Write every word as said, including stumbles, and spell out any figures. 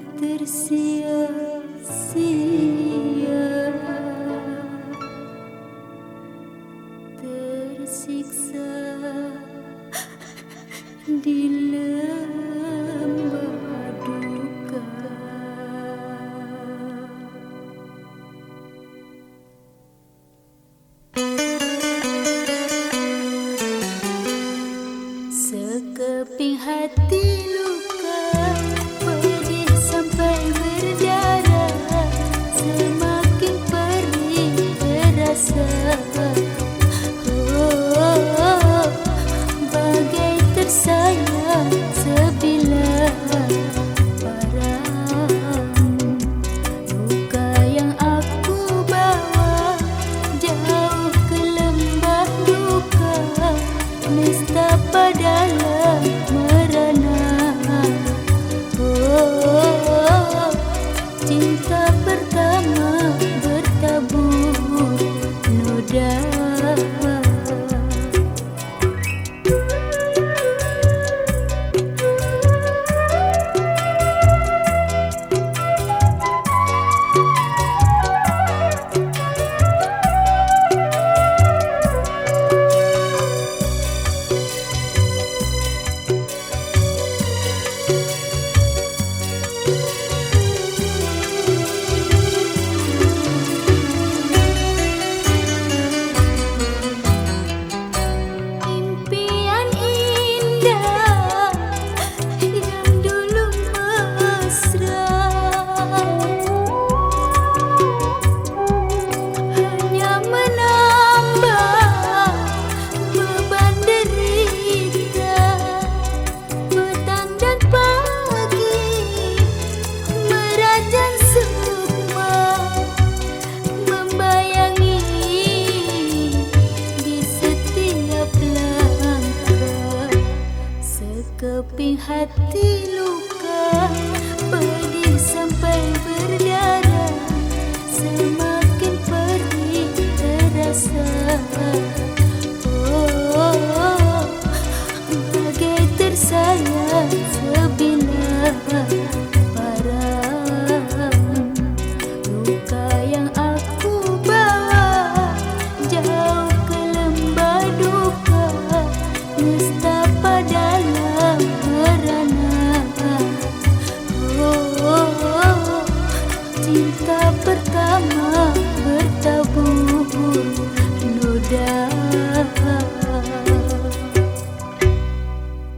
tersia-sia, tersiksa di lembah duka. Sekeping hati luka, pedih sampai berdarah, semakin perih terasa. Oh, bagai tersayang sebilah parang. Luka yang aku bawa jauh ke lembah duka, nestapa dalam merana. Oh, cinta pertama bertabur noda. Sekeping hati luka, pedih sampai berdarah, semakin perih terasa. Oh, bagai tersayang sebilah parang. Luka yang aku bawa jauh ke lembah duka, nestapa dalam merana. Oh, cinta pertama